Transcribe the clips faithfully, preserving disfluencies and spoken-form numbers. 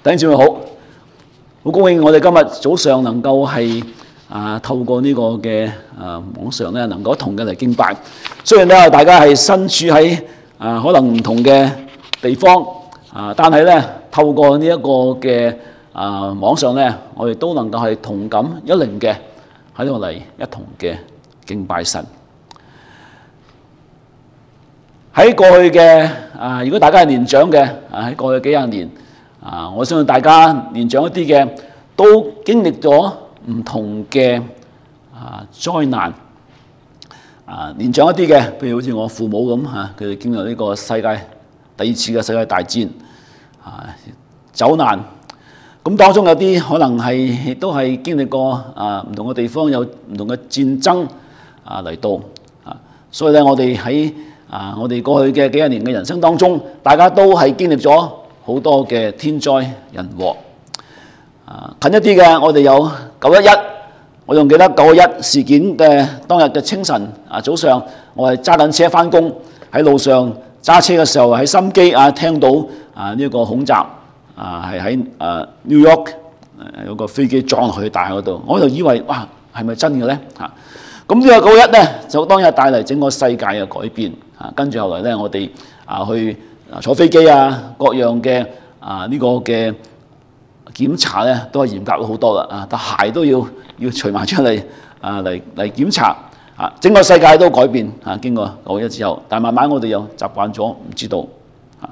弟兄姊妹好，好高興我哋今日早上能夠係啊透過呢個嘅啊網上咧，能夠一同嘅嚟敬拜。雖然咧大家係身處喺啊可能唔同嘅地方啊，但係咧透過呢一個嘅啊網上咧，我哋都能夠係同感一靈嘅喺度嚟一同嘅敬拜神。喺過去嘅啊，如果大家係年長嘅啊，喺過去幾廿年啊，我相信大家年長一啲嘅都經歷咗唔同嘅啊災難啊，年長一啲嘅，譬如好似我父母咁嚇，佢哋經歷呢個世界第二次嘅世界大戰啊，走難。咁當中有啲可能係都係經歷過啊唔同嘅地方有唔同嘅戰爭啊嚟到啊，所以咧我哋喺啊！我哋過去嘅幾廿年嘅人生當中，大家都係經歷咗好多嘅天災人禍。啊，近一啲嘅，我哋有九一一，我仲記得九一一事件嘅當日嘅清晨啊，早上我係揸緊車翻工，喺路上揸車嘅時候喺心機啊聽到啊呢個恐襲啊係喺啊 New York 有個飛機撞落去大廈嗰度，我就以為哇係咪真嘅咧嚇？咁呢個九一咧就當日帶嚟整個世界嘅改變。啊，跟住後來咧，我哋啊去坐飛機啊，各樣嘅啊呢個嘅檢查咧，都係嚴格咗好多啦。啊，但鞋都要要除埋出嚟啊，嚟嚟檢查啊，整個世界都改變啊。經過九一之後，但係慢慢我哋又習慣咗，唔知道啊。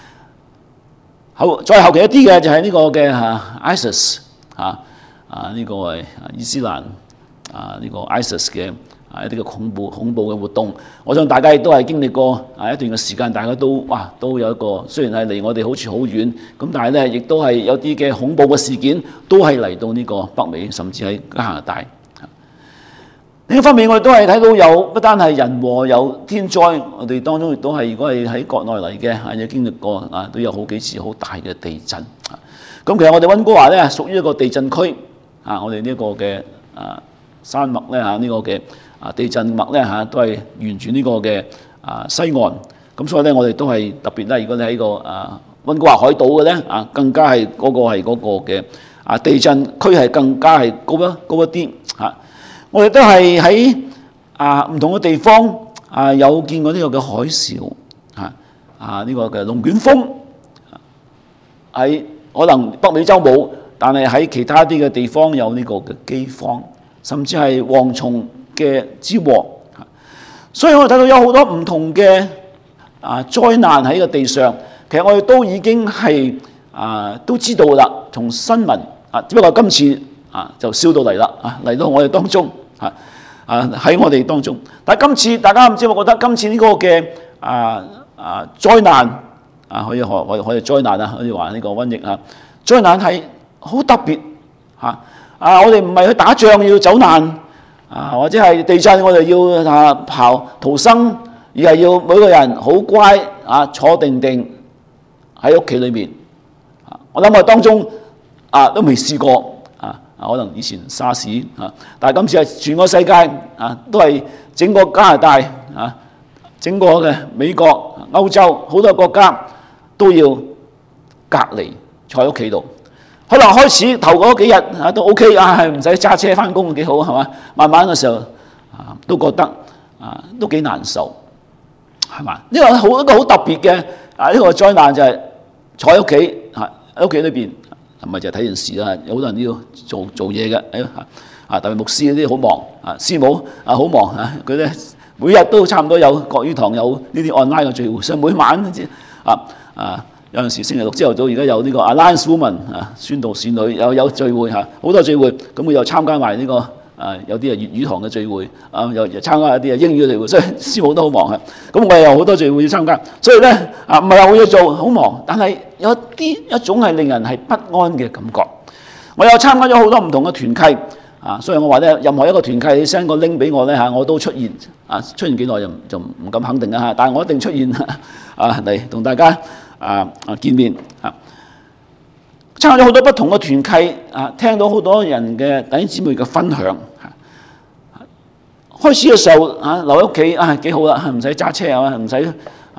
好，再後期一啲嘅就係呢個嘅啊 ISIS 啊啊呢個係伊斯蘭啊呢個 ISIS 嘅。啊！一啲嘅恐怖恐怖嘅活動，我想大家亦都係經歷過啊一段嘅時間，大家都哇都有一個雖然係離我哋好似好遠，咁但係咧亦都係有啲嘅恐怖嘅事件都係嚟到呢個北美，甚至喺加拿大。另一方面，我哋都係睇到有不單係人禍有天災，我哋當中亦都係如果係喺國內嚟嘅啊，有經歷過啊，都有好幾次好大嘅地震。咁其實我哋溫哥華咧屬於一個地震區啊，我哋呢個嘅啊山脈咧嚇呢個嘅。啊，地震脈咧嚇都係沿住呢個嘅啊西岸，咁所以咧我哋都係特別咧，如果你喺個啊溫哥華海島嘅咧啊，更加係嗰個係嗰個嘅啊地震區係更加係高一高一啲嚇。我哋都係喺啊唔同嘅地方啊有見過呢個嘅海嘯嚇啊呢個嘅龍捲風，喺可能北美洲冇，但係喺其他啲嘅地方有呢個嘅饑荒，甚至係蝗蟲嘅之禍，所以我哋睇到有好多唔同嘅啊災難喺個地上，其實我哋都已經係啊都知道啦，從新聞啊，只不過今次啊就燒到嚟啦，啊嚟到我哋當中啊啊喺我哋當中，但係今次大家唔知，我覺得今次呢個嘅啊啊災難啊可以可可可以災難啊，可以話呢個瘟疫啊災難係好特別嚇啊！我哋唔係去打仗要走難。啊，或者係地震，我哋要啊刨逃生，而係要每個人好乖啊，坐定定喺屋企裏面。啊，我諗我當中啊都未試過啊，可能以前沙士啊，但係今次係全個世界啊，都係整個加拿大啊，整個嘅美國、歐洲好多國家都要隔離坐喺屋企度。可能開始頭嗰幾日啊都 OK 啊，係唔使揸車翻工幾好係嘛？慢慢嘅時候啊都覺得啊都幾難受係嘛？呢個好一個好特別嘅啊呢個災難就係坐喺屋企嚇喺屋企裏邊，唔係就係睇電視啦，有好多人都要做做嘢嘅啊，特別牧師嗰啲好忙啊，師母啊好忙啊，佢咧每日都差唔多有國語堂有呢啲 online 嘅聚會，所以每晚啊啊。有陣時星期六朝頭早，而家有呢個 Alliance Woman 啊，宣道侍女有有聚會嚇，好多聚會，咁佢又參加埋呢個啊，有啲係粵語堂嘅聚會啊，又又參加一啲係英語嘅聚會，所以師母都好忙啊。咁我哋有好多聚會要參加，所以咧啊，唔係話冇嘢做，好忙，但係有啲一種係令人係不安嘅感覺。我有參加咗好多唔同嘅團契啊，所以我話咧，任何一個團契你 send 個 link 俾我咧嚇，我都出現啊，出現幾耐就就唔敢肯定啦嚇，但係我一定出現啊嚟同大家。啊啊見面啊，參加咗好多不同嘅團契啊，聽到好多人嘅弟兄姊妹嘅分享嚇。開始嘅時候啊，留喺屋企啊幾好啦，唔使揸車啊，唔使啊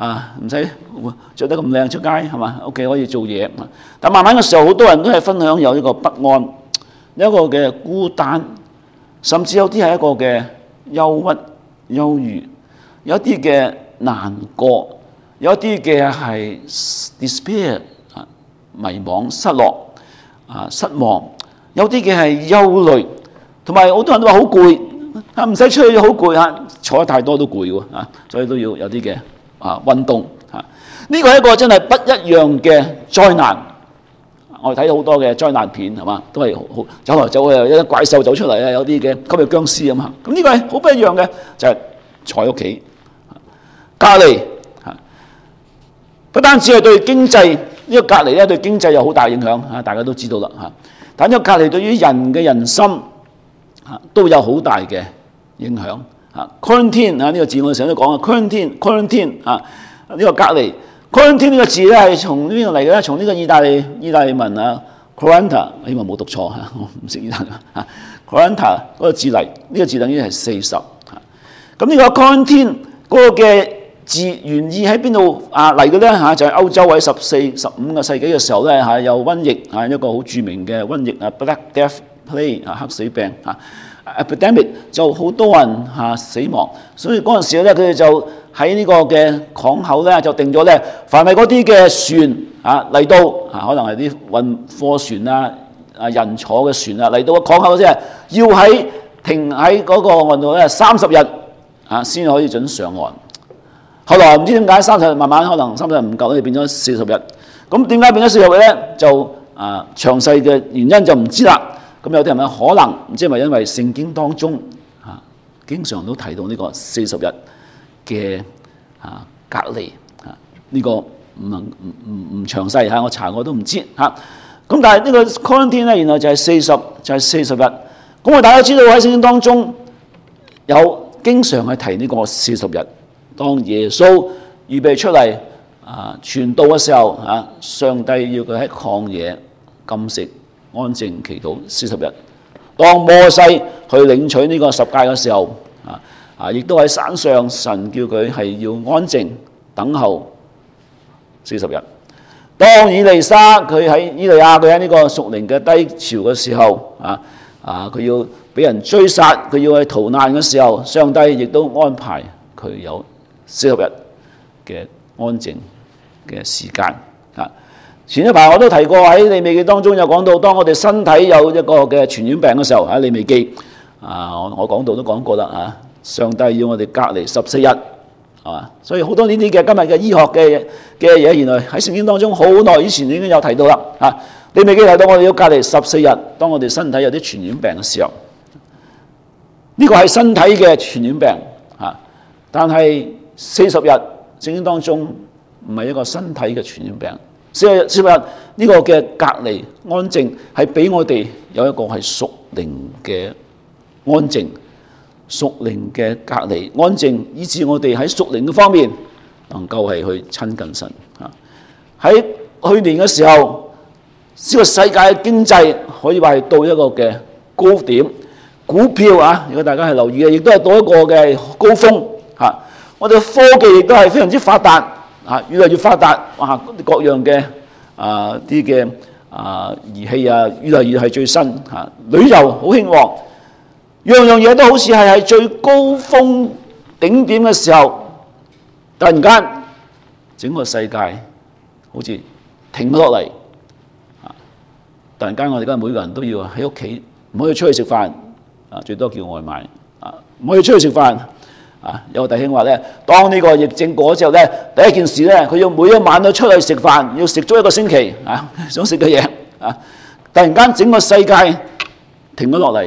啊，唔使着得咁靚出街係嘛？屋企可以做嘢。但慢慢嘅時候，好多人都係分享有呢個不安，有一個嘅孤單，甚至有啲係一個嘅憂鬱、憂鬱，有啲嘅難過，有啲嘅係 despair 啊，迷惘、失落啊、失望，有啲嘅係憂慮，同埋好多人都話好攰啊，唔使出去好攰啊，坐得太多都攰喎啊，所以都要有啲嘅啊運動啊。呢個係一個真係不一樣嘅災難。我哋睇到好多嘅災難片係嘛，都係好走來走去，有啲怪獸走出嚟啊，有啲嘅吸血僵屍咁嚇。咁呢個係好不一樣嘅，就係坐喺屋企隔離嚇。不單止係對經濟，呢個隔離咧對經濟有好大影響嚇，大家都知道啦嚇。但呢個隔離對於人嘅人心嚇都有好大嘅影響嚇。quarantine 啊，呢個字我哋成日都講啊 quarantine quarantine 啊，呢個隔離。quarantine 呢個字咧係從邊度嚟嘅咧？從呢個意大利意大利文啊 quaranta， 希望冇讀錯嚇，我唔識意大利嚇 quaranta 嗰個字嚟，呢、這個字等於係四十嚇。咁呢個 quarantine 嗰個嘅字原意喺邊度啊嚟嘅咧嚇？就係、是、歐洲喺十四、十五個世紀嘅時候咧嚇，有瘟疫嚇，一個好著名嘅瘟疫啊 Black Death Plague 啊，黑死病嚇 epidemic 就好多人嚇死亡，所以嗰陣時咧佢哋就喺呢個嘅港口咧就定咗咧，凡係嗰啲嘅船啊嚟到啊，可能係啲運貨船啊、啊人坐嘅船啊嚟到個港口啫，要喺停喺嗰個岸度咧三十日啊先可以準上岸。後來唔知點解三十日慢慢可能三十日唔夠咧，變咗四十日。咁點解變咗四十日咧？就啊詳細嘅原因就唔知啦。咁有啲人咧可能唔知係咪因為聖經當中啊經常都提到呢個四十日嘅啊隔離啊，呢、這個唔能唔唔唔詳細嚇，我查我都唔知嚇。咁、啊、但係呢個 quarantine 咧，原來就係四十就係四十日。咁我大家知道喺聖經當中有經常係提呢個四十日。當耶穌預備出嚟啊傳道嘅時候啊，上帝要佢喺曠野禁食安靜祈禱四十日。當摩西去領取呢個十誡嘅時候啊。啊！亦都喺山上，神叫佢係要安靜等候四十日。當以利沙佢喺以利亞佢喺呢個屬靈嘅低潮嘅時候，啊啊佢要俾人追殺，佢要去逃難嘅時候，上帝亦都安排佢有四十日嘅安靜嘅時間。啊！前一排我都提過喺利未記當中有講到，當我哋身體有一個嘅傳染病嘅時候，喺利未記啊，我我講到都講過啦啊。上帝要我哋隔離十四日，係嘛？所以好多呢啲嘅今日嘅醫學嘅嘅嘢，原來喺聖經當中好耐以前已經有提到啦。嚇，你未記提到我哋要隔離十四日，當我哋身體有啲傳染病嘅時候，呢個係身體嘅傳染病嚇。但係四十日聖經當中唔係一個身體嘅傳染病，四十日四十日呢個嘅隔離安靜係俾我哋有一個係屬靈嘅安靜。屬靈嘅隔離安靜，以致我哋喺屬靈嘅方面能夠係去親近神嚇。喺去年嘅時候，呢個世界嘅經濟可以話係到一個嘅高點，股票啊，如果大家係留意嘅，亦都係到一個嘅高峰嚇。我哋科技亦都係非常之發達嚇，越嚟越發達，哇！各樣嘅啊啲嘅啊儀器啊，越嚟越係最新嚇。旅遊好興旺。樣樣嘢都好似係喺最高峰頂點嘅時候，突然間整個世界好似停咗落嚟。突然間我哋而家每個人都要喺屋企，唔可以出去食飯，啊最多叫外賣，啊唔可以出去食飯。啊有個弟兄話咧，當呢個疫症過咗之後咧，第一件事咧，佢要每一晚都出去食飯，要食足一個星期，啊想食嘅嘢，啊突然間整個世界停咗落嚟。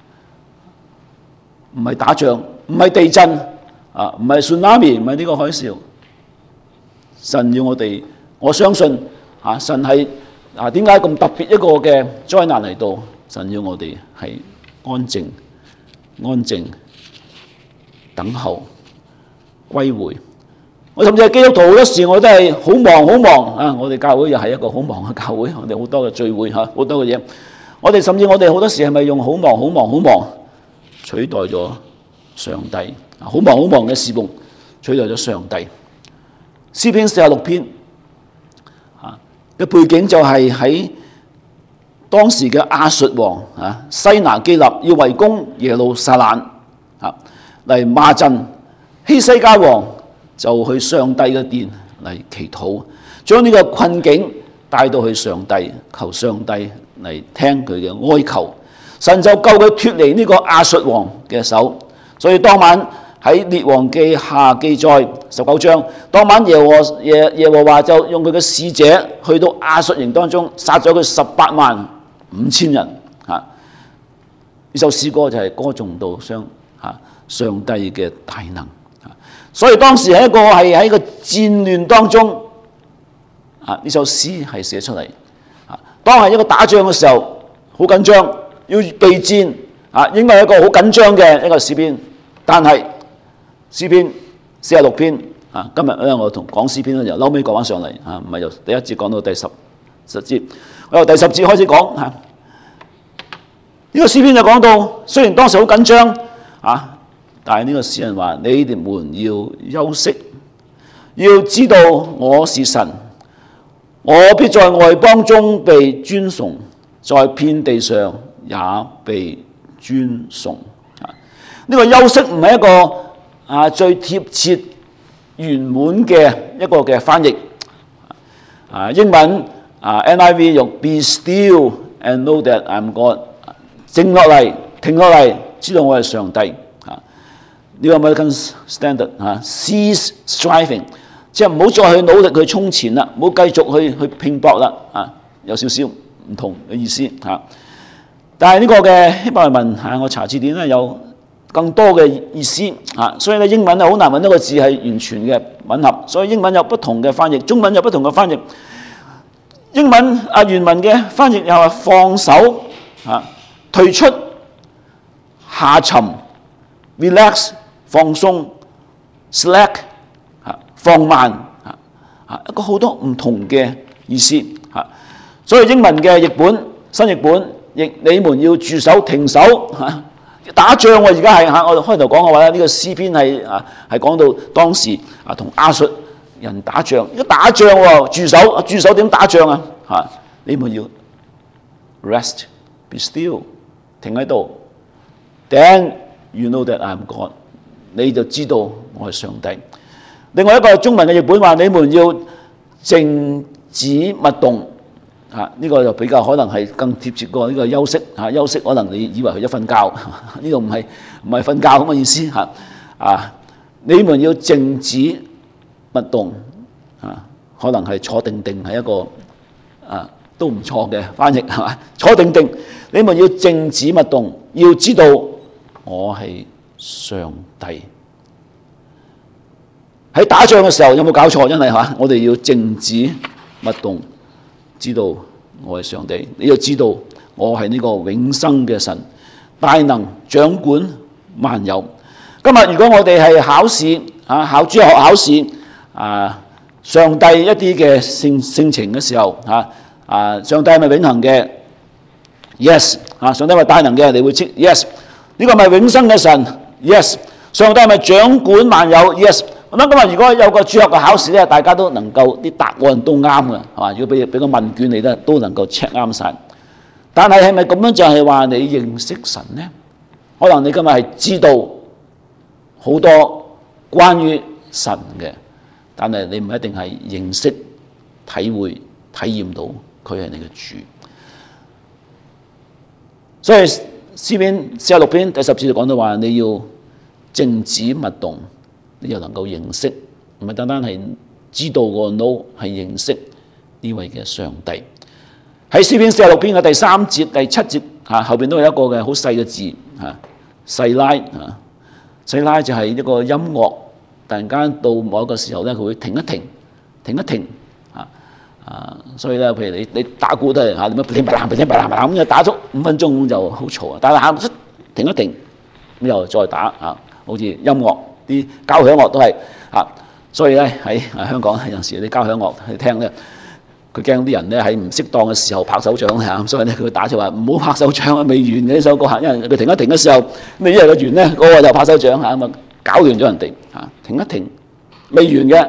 唔係打仗，唔係地震，啊，唔係 tsunami，唔係呢個海嘯。神要我哋，我相信啊，神係啊點解咁特別一個嘅災難嚟到？神要我哋係安靜、安靜等候歸回。我甚至係基督徒好多時我都係好忙好忙啊！我哋教會又係一個好忙嘅教會，我哋好多嘅聚會嚇，好多嘅嘢。我哋甚至我哋好多時係咪用好忙好忙好忙？取代咗上帝，好忙好忙嘅侍奉，取代咗上帝。 詩篇四十六篇啊嘅背景就係喺當時嘅亞述王啊西拿基立要圍攻耶路撒冷啊嚟罵陣，希西家王就去上帝嘅殿嚟祈禱，將呢個困境帶到去上帝，求上帝嚟聽佢嘅哀求，神就救佢脫離呢個亞述王嘅手。所以當晚喺列王記下記載十九章，當晚耶和耶耶和華就用佢嘅使者去到亞述營當中，殺咗佢十八萬五千人。嚇！呢首詩歌就係歌頌到上嚇上帝嘅大能。所以當時係一個係喺個戰亂當中，啊呢首詩係寫出嚟。啊，當係一個打仗嘅時候，好緊張，要備戰，啊應該係一個好緊張嘅一個詩篇。但係詩篇四十六篇，啊今日咧我同講詩篇咧由後尾講翻上嚟，啊唔係由第一節講到第十十節，我由第十節開始講嚇。呢、這個詩篇就講到，雖然當時好緊張，啊。但係呢個詩人話：你哋們要休息，要知道我是神，我必在外邦中被尊崇，在遍地上也被尊崇。啊，呢、這個休息唔係一個啊最貼切圓滿嘅一個嘅翻譯。啊，英文啊 N I V 用 Be still and know that I'm God， 靜落嚟，停落嚟，知道我係上帝。呢個 American Standard 嚇 ，cease striving， 即係唔好再去努力去衝前啦，唔好繼續去去拼搏啦，啊，有少少唔同嘅意思嚇。但係呢個嘅希伯來文嚇，我查字典咧有更多嘅意思嚇，所以咧英文咧好難揾到個字係完全嘅吻合，所以英文有不同嘅翻譯，中文有不同嘅翻譯。英文啊原文嘅翻譯又係放手嚇、退出、下沉、relax。放鬆 slack 嚇，放慢嚇嚇，一個好多唔同嘅意思嚇。所以英文嘅譯本新譯本亦你們要住手停手嚇，打仗喎而家係嚇。我哋開頭講嘅話咧，呢個詩篇係啊係講到當時啊同亞述人打仗，一打仗喎住手住手點打仗啊嚇？你們要 rest be still 停喺度 ，then you know that I'm God。你就知道我係上帝。另外一個中文嘅譯本話：你們要靜止勿動。嚇、啊，呢、這個就比較可能係更貼切過呢個休息。嚇、啊，休息可能你以為佢一瞓覺，呢度唔係唔係瞓覺咁嘅意思嚇。啊，你們要靜止勿動。嚇、啊，可能係坐定定係一個啊都唔錯嘅翻譯係嘛？坐定定，你們要靜止勿動，要知道我係上帝。喺打仗嘅時候有冇搞錯？真係嚇，我哋要靜止勿動，知道我係上帝。你要知道我係呢個永生嘅神，大能掌管萬有。今日如果我哋係考試啊，考諸學考試啊，上帝一啲嘅性性情嘅時候嚇啊，上帝係咪永恆嘅 ？Yes 啊，上帝係咪大能嘅？你會知 Yes。呢個係咪永生嘅神 ？Yes。上帝係咪掌管萬有 ？Yes。咁今日如果有個諸學嘅考試咧，大家都能夠啲答案都啱嘅，係嘛？如果俾俾個問卷你咧，都能夠 check 啱晒。但係係咪咁樣就係話你認識神咧？可能你今日係知道好多關於神嘅，但係你唔一定係認識、體會、體驗到佢係你嘅主。所以詩篇四十六篇第十節就講到話，你要靜止勿動。你又能夠認識，唔係單單係知道個 know， 係認識呢位嘅上帝。喺詩篇四十六篇嘅第三節、第七節嚇後邊都有一個嘅好細嘅字嚇，細拉嚇，細拉就係一個音樂，突然間到某一個時候咧，佢會停一停，停一停嚇啊！所以咧，譬如你你打鼓都係嚇點樣，噼哩啪啦、噼哩啪啦咁就打足五分鐘就好嘈啊！但係喊出停一停，咁又再打嚇，好似音樂。啲交響樂都係啊，所以咧喺香港有陣時啲交響樂去聽咧，佢驚啲人咧喺唔適當嘅時候拍手掌嚇，所以咧佢打出話唔好拍手掌啊，未完嘅呢首歌嚇，因為佢停一停嘅時候，你以為佢完咧，嗰個就拍手掌嚇，咁啊搞亂咗人哋嚇，停一停，未完嘅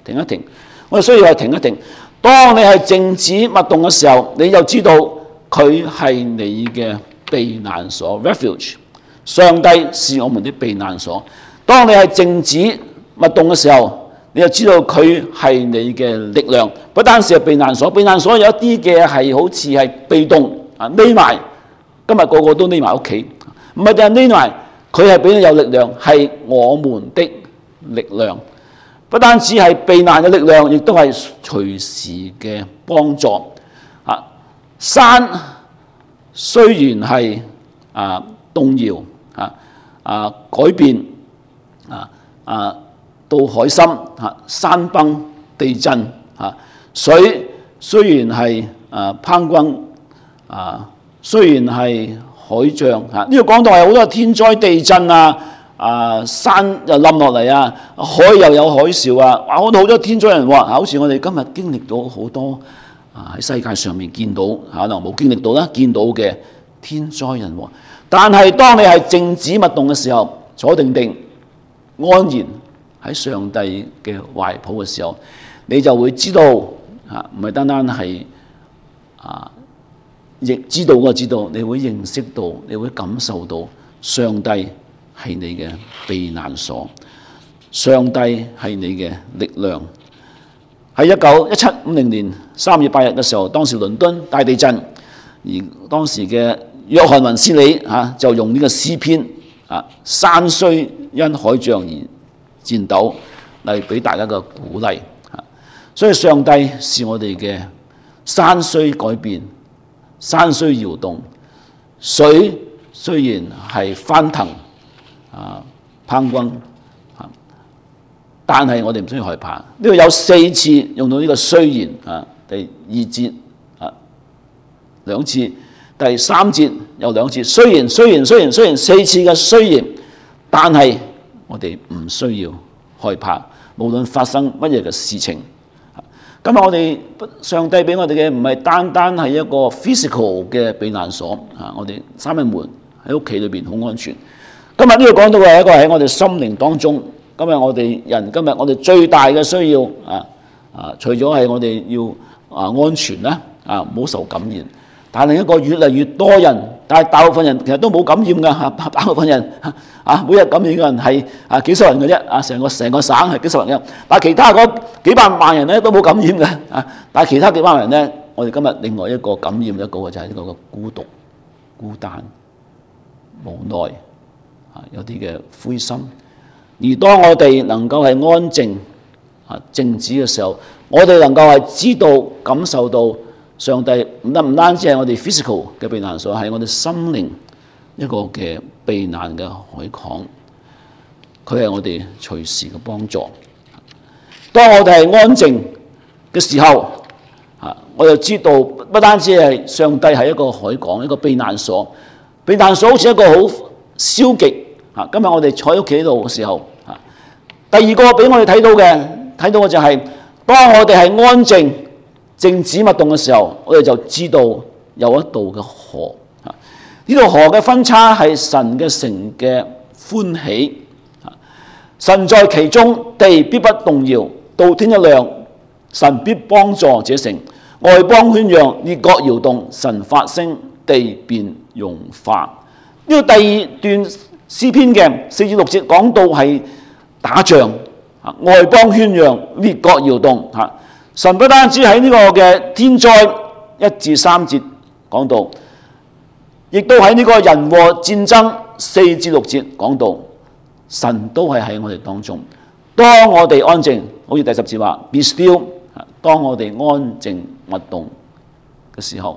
停一停。我哋需要係停一停。當你係靜止勿動嘅時候，你就知道佢係你嘅避難所 refuge。上帝是我們的避難所。當你係靜止勿動嘅時候，你就知道佢係你嘅力量。不單是係避難所，避難所有一啲嘅係好似係被動啊，匿埋。今日個個都匿埋屋企，唔係淨係匿埋，佢係俾你有力量，係我們的力量。不單止係避難嘅力量，亦都係隨時嘅幫助。啊，山雖然係啊動搖啊啊改變啊啊到海深啊山崩地震啊，水雖然係啊烹轟啊。雖然係海漲嚇，呢、這個講到係好多天災地震啊，啊山又冧落嚟啊，海又有海嘯啊，哇！好多好多天災人禍，好似我哋今日經歷到好多啊喺世界上面見到，可能冇經歷到啦，見到嘅天災人禍。但係當你係靜止勿動嘅時候，坐定定安然喺上帝嘅懷抱嘅時候，你就會知道嚇，唔係單單係啊。亦知道我知道，你會認識到，你會感受到上帝係你嘅避難所，上帝係你嘅力量。喺一九一七五零年三月八日嘅時候，當時倫敦大地震，而當時嘅約翰雲斯理嚇就用呢個詩篇啊，山雖因海漲而顫抖嚟俾大家嘅鼓勵嚇。所以上帝是我哋嘅山雖改變。山雖搖動，水雖然係翻騰啊烹轟啊，但係我哋唔需要害怕。呢度有四次用到呢個雖然啊，第二節啊兩次，第三節有兩次。雖然雖然雖然雖然四次嘅雖然，但係我哋唔需要害怕，無論發生乜嘢嘅事情。今日我哋上帝俾我哋嘅唔係單單係一個 physical 嘅避難所啊！我哋三一門喺屋企裏邊好安全。今日呢度講到嘅係一個喺我哋心靈當中。今日我哋人今日我哋最大嘅需要啊啊，除咗係我哋要啊安全啦啊，唔好受感染。但係另一個越嚟越多人，但係大部分人其實都冇感染㗎嚇，大部分人啊每日感染嘅人係啊幾十人嘅啫啊，成個成個省係幾十人嘅，但係其他嗰幾百萬人咧都冇感染嘅啊，但係其他幾百萬人咧，我哋今日另外一個感染一個嘅就係呢個嘅孤獨、孤單、無奈啊，有啲嘅灰心。而當我哋能夠係安靜啊靜止嘅時候，我哋能夠係知道感受到。上帝唔單唔單止係我哋 physical 嘅避難所，係我哋心靈一個嘅避難嘅海港。佢係我哋隨時嘅幫助。當我哋係安靜嘅時候，啊，我就知道不單止係上帝係一個海港，一個避難所。避難所好似一個好消極。啊，今日我哋坐喺屋企度嘅時候，啊，第二個俾我哋睇到嘅，睇到嘅就係、是、當我哋係安靜。靜止勿動嘅時候，我哋就知道有一道嘅河。呢道河嘅分叉係神嘅城嘅歡喜。神在其中，地必不動搖。到天一亮，神必幫助這城。外邦喧嚷，列國搖動，神發聲，地便融化。呢個第二段詩篇嘅四至六節講到係打仗，外邦喧嚷，列國搖動。神不單止喺呢個嘅天災一至三節講到，亦都喺呢個人禍戰爭四至六節講到，神都係喺我哋當中。當我哋安靜，好似第十節話 be still， 當我哋安靜勿動嘅時候，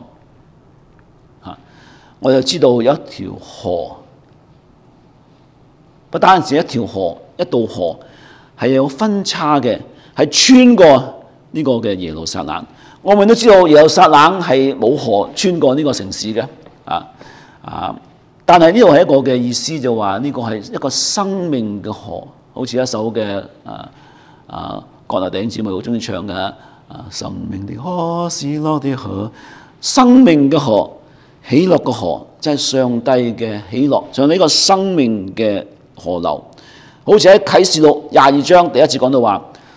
我就知道有一條河，不單止一條河，一道河係有分叉嘅，係穿過呢個嘅耶路撒冷。我們都知道耶路撒冷係冇河穿過呢個城市嘅，啊啊！但係呢度係一個嘅意思，就話呢個係一個生命嘅河，好似一首嘅啊啊，國內弟兄姊妹好中意唱嘅啊，生命的河，喜樂的河，生命嘅河，喜樂嘅河，即係上帝嘅喜樂，上帝呢個生命嘅河流，好似喺啟示錄廿二章第一節講到話。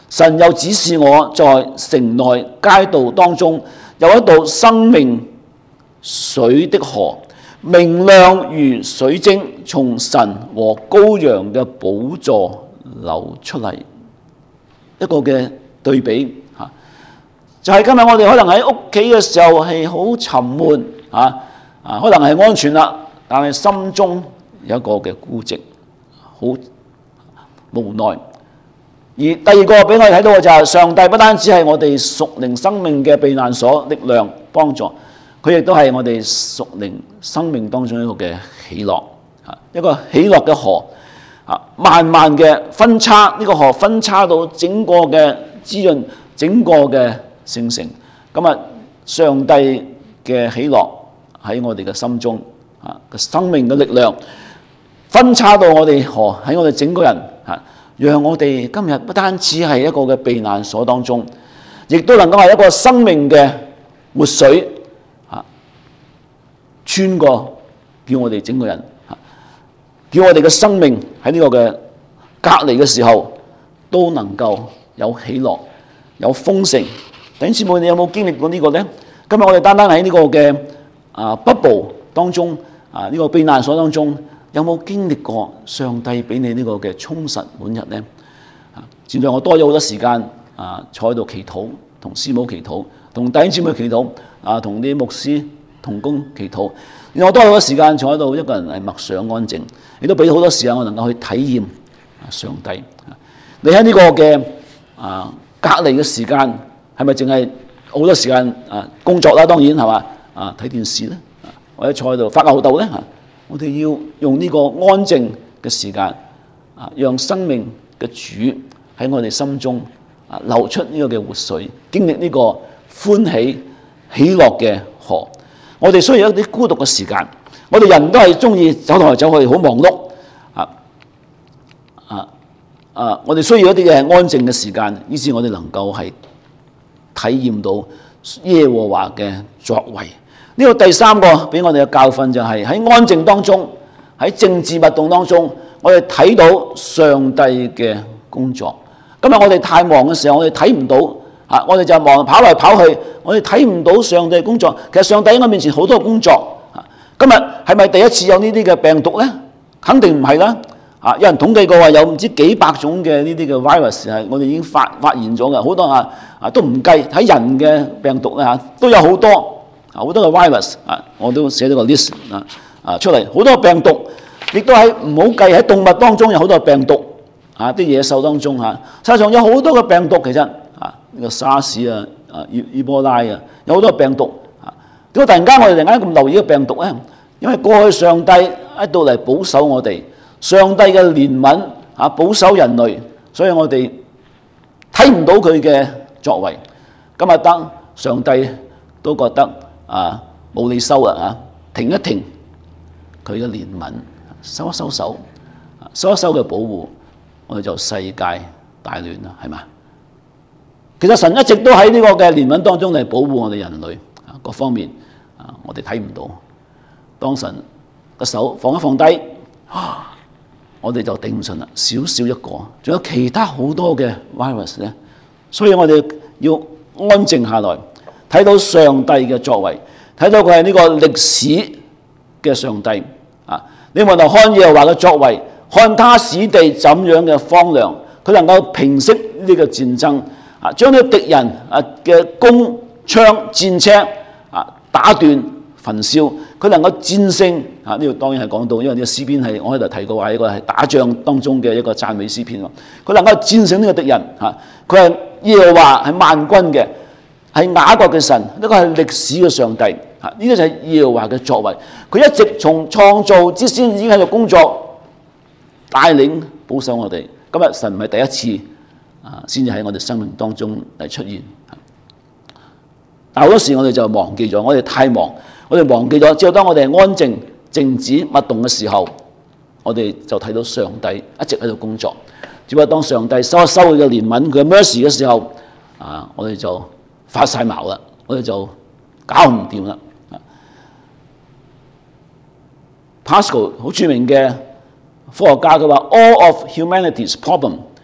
神又指示我在城內街道當中有一道生命水的河，明亮如水晶，從神和羔羊嘅寶座流出嚟。一個嘅對比嚇，就係今日我哋可能喺屋企嘅時候係好沉悶嚇啊，可能係安全啦，但係心中有一個嘅孤寂，好無奈。而第二個俾我哋睇到嘅就係上帝不單止係我哋屬靈生命嘅避難所、力量、幫助，佢亦都係我哋屬靈生命當中一個嘅喜樂嚇，一個喜樂嘅河。慢慢嘅分叉，呢個河分叉到整個嘅滋潤，整個嘅聖城。咁啊，上帝嘅喜樂喺我哋嘅心中啊，個生命嘅力量分叉到我哋河喺我哋整個人啊，讓我哋今日不單止係一個嘅避難所當中，亦都能夠係一個生命嘅活水啊，穿過叫我哋整個人。叫我哋嘅生命喺呢個嘅隔離嘅時候，都能夠有喜樂、有豐盛。弟兄姊妹，你有冇經歷過呢個呢？今日我哋單單喺呢個嘅啊 bubble 當中啊，呢個避難所當中，有冇經歷過上帝俾你呢個嘅充實滿日呢？啊，現在我多咗好多時間啊，坐喺度祈禱，同師母祈禱，同弟兄姊妹祈禱，啊，同啲牧師同工祈禱。然後我多好多時間坐喺度，一個人係默想安靜，亦都俾好多時間我能夠去體驗上帝。你喺呢個嘅啊隔離嘅時間，係咪淨係好多時間啊工作啦？當然係嘛啊睇電視咧，或者坐喺度發吽哣咧嚇。我哋要用呢個安靜嘅時間啊，讓生命嘅主喺我哋心中啊流出呢個嘅活水，經歷呢個歡喜喜樂嘅河。我哋需要一啲孤獨嘅時間，我哋人都係中意走來走去，好忙碌啊啊啊！我哋需要一啲嘅安靜嘅時間，以致我哋能夠係體驗到耶和華嘅作為。呢個第三個俾我哋嘅教訓就係喺安靜當中，喺政治活動當中，我哋睇到上帝嘅工作。今日我哋太忙嘅時候，我哋睇唔到。啊！我哋就忙跑嚟跑去，我哋睇唔到上帝嘅工作。其實上帝喺我面前好多工作。啊！今日係咪第一次有呢啲嘅病毒咧？肯定唔係啦。啊！有人統計過話有唔知幾百種嘅呢啲嘅 virus 係我哋已經發發現咗嘅，好多啊啊都唔計喺人嘅病毒咧嚇，都有好多啊好多嘅 virus 啊，我都寫咗個 list 啊啊出嚟，好多病毒，亦都喺唔好計喺動物當中有好多病毒啊，啲野獸當中嚇，實際上有好多嘅病毒其實。呢個沙士啊、啊伊伊波拉啊，有好多病毒啊。點解突然間我哋突然間咁留意個病毒咧？因為過去上帝喺度嚟保守我哋，上帝嘅憐憫啊，保守人類，所以我哋睇唔到佢嘅作為。今日當上帝都覺得啊冇你收啦嚇，停一停佢嘅憐憫，收一收手，收一收嘅保護，我哋就世界大亂啦，係嘛？其實神一直都喺呢個嘅憐憫當中嚟保護我哋人類啊，各方面啊，我哋睇唔到。當神個手放一放低，啊，我哋就頂唔順啦，少少一個，仲有其他好多嘅 virus 咧。所以我哋要安靜下來，睇到上帝嘅作為，睇到佢係呢個歷史嘅上帝啊。你們就看耶和華嘅作為，看他使地怎樣嘅荒涼，佢能夠平息呢個戰爭。啊！將啲敵人啊嘅弓槍戰車啊打斷焚燒，佢能夠戰勝啊！呢度當然係講到，因為呢個詩篇係我喺度提過話，一個係打仗當中嘅一個讚美詩篇喎。佢能夠戰勝呢個敵人嚇，佢係耶和華係萬軍嘅，係雅各嘅神，呢個係歷史嘅上帝嚇。呢個就係耶和華嘅作為，佢一直從創造之先已經喺度工作，帶領保守我哋。今日神唔係第一次。啊，先至喺我哋生命當中嚟出現。但好多時我哋就忘記咗，我哋太忙，我哋忘記咗。只有當我哋安靜、靜止、勿動嘅時候，我哋就睇到上帝一直喺度工作。只不過當上帝收一收佢嘅憐憫、佢嘅 mercy 嘅時候，啊，我哋就發晒矛啦，我哋就搞唔掂啦。Pascal 好著名嘅科學家佢話 ：All of humanity's problem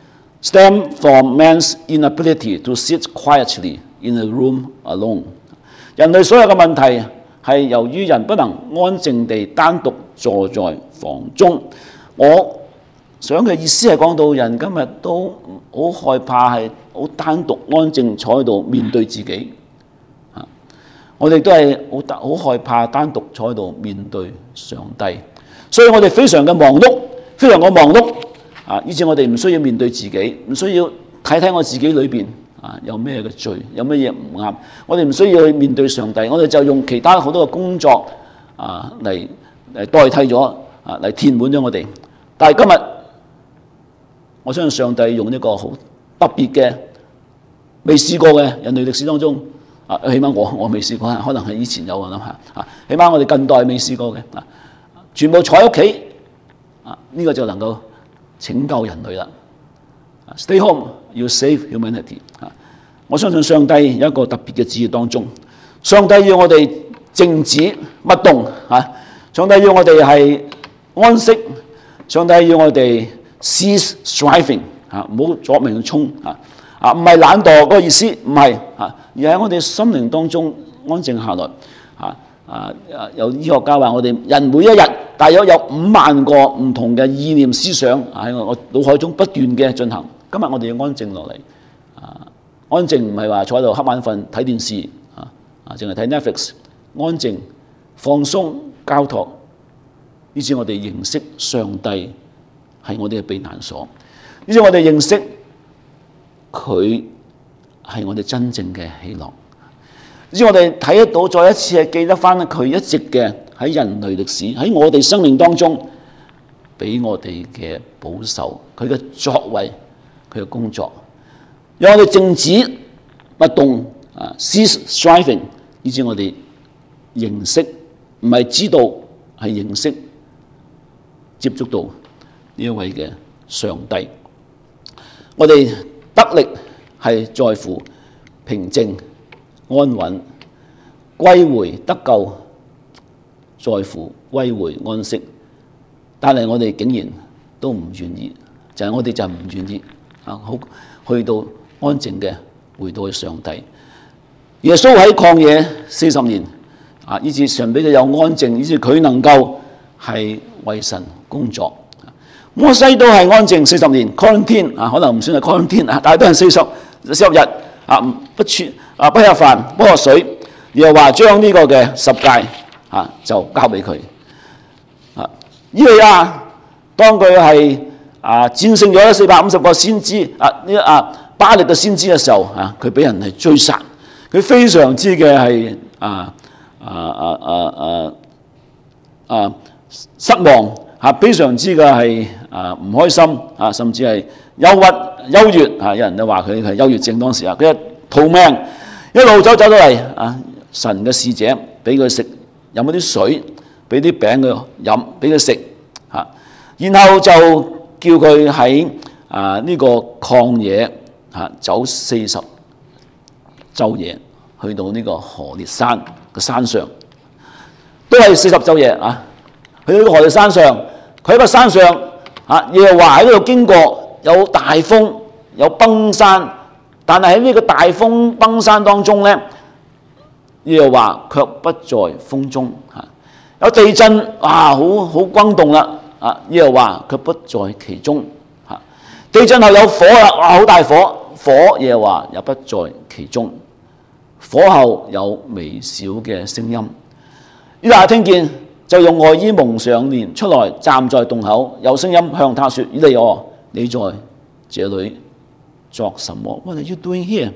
stem from man's inability to sit quietly in a room alone。人類所有嘅問題係由於人不能安靜地單獨坐在房中。我想嘅意思係講到人今日都好害怕係好單獨安靜坐喺度面對自己。我哋都係好好害怕單獨坐喺度面對上帝，所以我哋非常嘅忙碌，非常嘅忙碌啊！以致我哋唔需要面對自己，唔需要睇睇我自己裏邊啊有咩嘅罪，有乜嘢唔啱。我哋唔需要去面對上帝，我哋就用其他好多嘅工作啊嚟嚟代替咗啊嚟填滿咗我哋。但係今日，我相信上帝用一個好特別嘅、未試過嘅人類歷史當中。啊，起碼我我未試過，可能係以前有我諗下啊。起碼我哋近代未試過嘅啊，全部坐喺屋企啊，呢、這個就能夠拯救人類啦。Stay home, you save humanity 啊！我相信上帝有一個特別嘅旨意當中，上帝要我哋靜止不動啊！上帝要我哋係安息，上帝要我哋 cease striving 啊，唔好左命衝啊！啊，唔係懶惰嗰個意思，唔係啊，而係我哋心靈當中安靜下來。啊啊啊！有醫學家話，我哋人每一日大約有五萬個唔同嘅意念思想喺我腦海中不斷嘅進行。今日我哋要安靜落嚟。啊，安靜唔係話坐喺度瞌眼瞓睇電視啊啊，淨係睇 Netflix。安靜、放鬆、交託，以致我哋認識上帝係我哋嘅避難所，以致我哋認識佢係我哋真正嘅喜樂，以致我哋睇得到，再一次係記得翻佢一直嘅喺人類歷史喺我哋生命當中俾我哋嘅保守，佢嘅作為，佢嘅工作，讓我哋靜止不動啊 ，cease striving， 以致我哋認識，唔係知道，係認識，接觸到呢一位嘅上帝。我哋得力係在乎平靜安穩，歸回得救在乎歸回安息。但係我哋竟然都唔願意，就係、是、我哋就唔願意啊！好去到安靜嘅回到去上帝。耶穌喺曠野四十年。啊！以致神俾佢有安靜，以致佢能夠係為神工作。摩西都係安靜四十年 quarantine 啊，可能唔算係 quarantine 啊，但係都係四十四十日啊，不穿啊，不吃飯，不喝水，又話將呢個嘅十誡啊就交俾佢。啊，以利亞當佢係啊戰勝咗四百五十個先知啊呢啊巴力嘅先知嘅時候啊，佢俾人係追殺，佢非常之嘅係啊。啊啊啊啊啊！失望嚇，非常之嘅係啊唔開心啊，甚至係憂鬱、憂鬱嚇。有人都話佢係憂鬱症當時啊，佢逃命一路走走到嚟啊，神嘅使者俾佢食飲嗰啲水，俾啲餅佢飲，俾佢食嚇，然後就叫佢喺啊呢個曠野嚇走四十晝夜，去到呢個何烈山嘅山上，都係四十晝夜啊！去到呢個何烈山上，佢喺個山上啊，耶和華喺嗰度經過，有大風，有崩山，但係喺呢個大風崩山當中咧，耶和華卻不在風中嚇。有地震啊，好好轟動啦啊！耶和華卻不在其中嚇。地震後有火啦，哇！好大火，火耶和華也不在其中。火後有微小嘅聲音，以利亞聽見，就用外衣蒙上臉出來，站在洞口，有聲音向他說：以利亞，你在這裏作什麼 ？What are you doing here？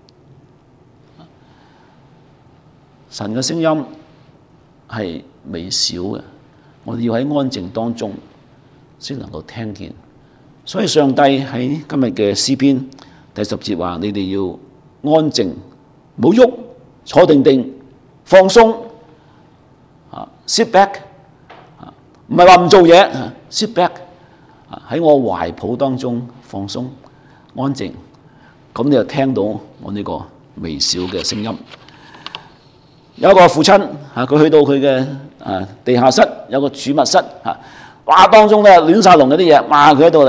神嘅聲音係微小嘅，我哋要喺安靜當中先能夠聽見。所以上帝喺今日嘅詩篇第十節話：你哋要安靜。唔好喐，坐定定，放鬆，啊 ，sit back， 啊，唔係話唔做嘢 ，sit back， 啊，喺我懷抱當中放鬆安靜，咁你就聽到我呢個微小嘅聲音。有一個父親啊，佢去到佢嘅啊地下室，有個儲物室啊，哇，當中咧亂晒龍嗰啲嘢，哇，佢喺度嚟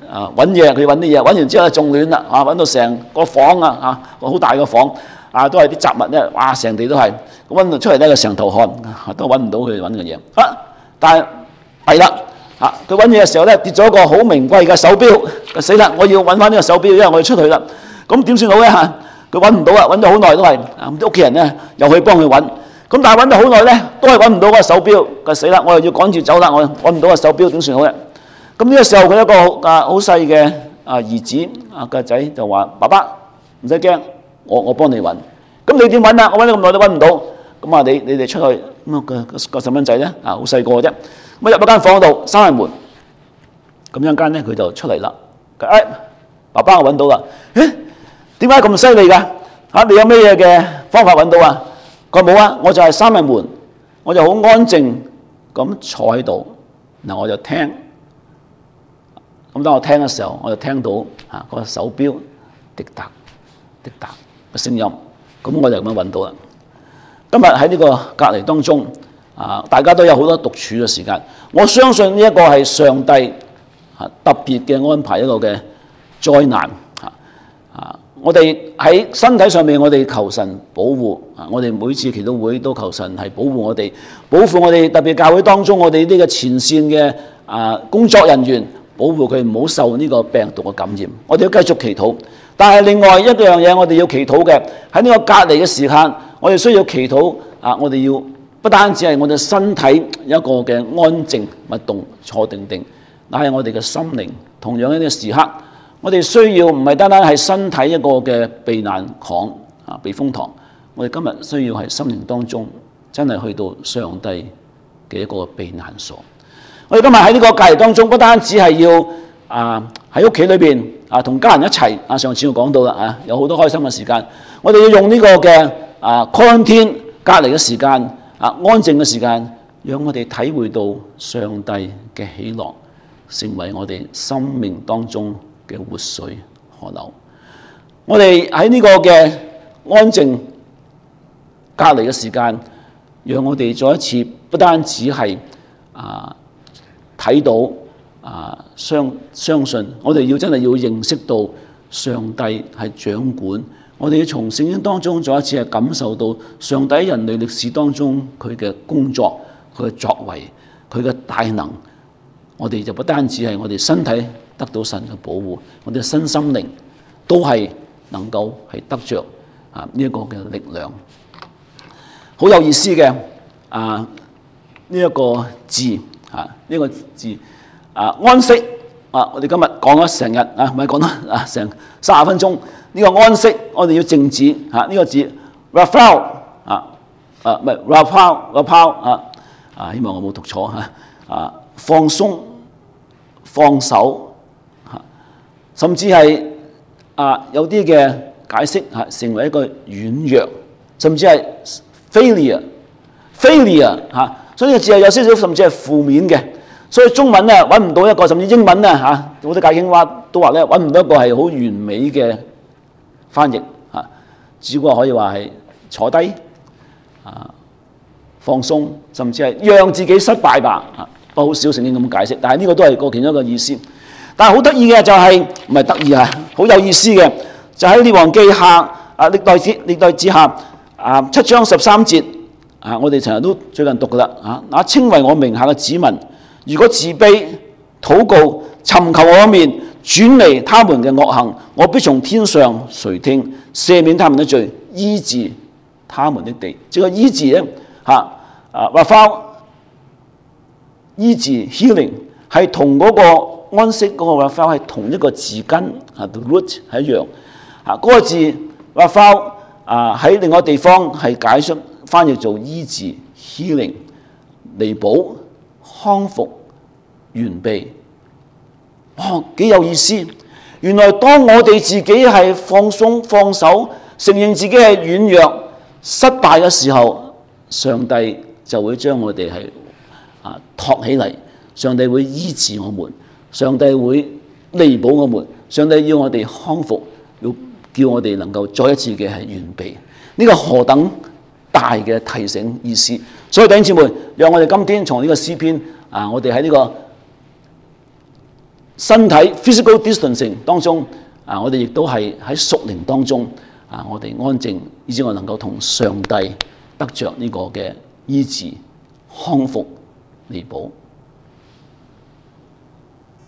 啊揾嘢，佢揾啲嘢，揾完之後仲亂啦，啊揾到成個房啊，啊個好大個房啊，都係啲雜物咧，哇成地都係，揾到出嚟咧個成頭汗，都揾唔到佢揾嘅嘢。啊，但係係啦，啊佢揾嘢嘅時候咧跌咗個好名貴嘅手錶，死啦！我要揾翻呢個手錶，因為我要出去啦。咁點算好咧嚇？佢揾唔到啊，揾咗好耐都係，啊啲屋企人咧又去幫佢揾。咁但係揾到好耐咧，都係揾唔到嗰個手錶，佢死啦！我又要趕住走啦，我揾唔到個手錶點算好咧？咁呢個時候佢一個啊好細嘅啊兒子啊個仔就話：爸爸唔使驚，我我幫你揾。咁你點揾啊？我揾咗咁耐都揾唔到。咁啊你你哋出去咁啊個個細蚊仔咧啊好細個啫。咁啊入咗間房度閂埋門。咁一陣間咧佢就出嚟啦。佢誒爸爸我揾到啦。誒點解咁犀利㗎？嚇你有咩嘢嘅方法揾到啊？佢冇啊，我就係閂埋門，我就好安靜咁坐喺度，嗱我就聽。咁當我聽嘅時候，我就聽到啊個手錶滴答滴答嘅聲音，咁我就咁樣揾到啦。今日喺呢個隔離當中，啊大家都有好多獨處嘅時間，我相信呢一個係上帝啊特別嘅安排一個嘅災難啊啊！我哋喺身體上面，我哋求神保護啊！我哋每次祈禱會都求神係保護我哋，保護我哋特別教會當中我哋呢個前線嘅啊工作人員，保護佢唔好受呢個病毒嘅感染。我哋要繼續祈禱。但係另外一樣嘢，我哋要祈禱嘅喺呢個隔離嘅時間，我哋需要祈禱啊！我哋要不單止係我哋身體一個嘅安靜勿動坐定定，乃係我哋嘅心靈同樣喺呢個時刻。我哋需要唔係單單係身體一個嘅避難港啊避風塘，我哋今日需要係心靈當中真係去到上帝嘅一個避難所。我哋今日喺呢個隔離當中，不單止係要啊喺屋企裏邊啊同家人一齊啊，上次我講到啦啊，有好多開心嘅時間。我哋要用呢個嘅啊 quarantine 隔離嘅時間啊安靜嘅時間，讓我哋體會到上帝嘅喜樂，成為我哋生命當中嘅活水河流。我哋喺呢個嘅安靜隔離嘅時間，讓我哋再一次不單止係啊睇到啊相相信，我哋要真係要認識到上帝係掌管。我哋要從聖經當中再一次係感受到上帝喺人類歷史當中佢嘅工作、佢嘅作為、佢嘅大能。我哋就不單止係我哋身體得到神嘅保護，我哋嘅身心靈都係能夠係得着啊呢一個嘅力量。好有意思嘅啊呢一個字啊呢個字啊安息啊！我哋今日講咗成日啊，唔係講咗啊成三十分鐘。呢個安息，我哋要靜止嚇呢個字 Raphael 啊啊唔係 Raphael Raphael 啊啊！希望我冇讀錯嚇啊！放鬆、放手嚇，甚至係啊有啲嘅解釋嚇，成為一個軟弱，甚至係 failure failure 嚇，所以呢個字係有少少甚至係負面嘅。所以中文咧揾唔到一個，甚至英文咧嚇，好多解經話都話咧揾唔到一個係好完美嘅翻譯嚇，只不過可以話係坐低啊放鬆，甚至係讓自己失敗吧嚇。不過好少聖經咁解釋，但係呢個都係個其中一個意思。但係好得意嘅就係唔係得意啊，好有意思嘅就喺列王記下啊歷代志歷代志下啊七章十三節啊，我哋成日都最近讀噶啦啊，那稱為我名下嘅子民，如果自卑禱告尋求我嘅面，轉離他們嘅惡行，我必從天上垂聽，赦免他們的罪，醫治他們的地。這個醫治咧嚇啊，話翻醫治 healing 係同嗰個安息嗰個話翻係同一個字根啊 the root 係一樣啊。嗰、那個字話翻啊喺另外地方係解出翻譯做醫治 healing 彌補康復完備。哇，幾有意思！原來當我哋自己係放鬆放手，承認自己係軟弱失敗嘅時候，上帝就會將我哋係啊托起嚟，上帝會醫治我們，上帝會彌補我們，上帝要我哋康復，要叫我哋能夠再一次嘅係完備。呢、這個何等大嘅提醒意思！所以弟兄姊妹，讓我哋今天從呢個詩篇啊，我哋喺呢個身體 physical distancing 當中啊，我哋亦都係喺屬靈當中啊，我哋安靜，以至我能夠同上帝得着呢個嘅醫治、康復、彌補。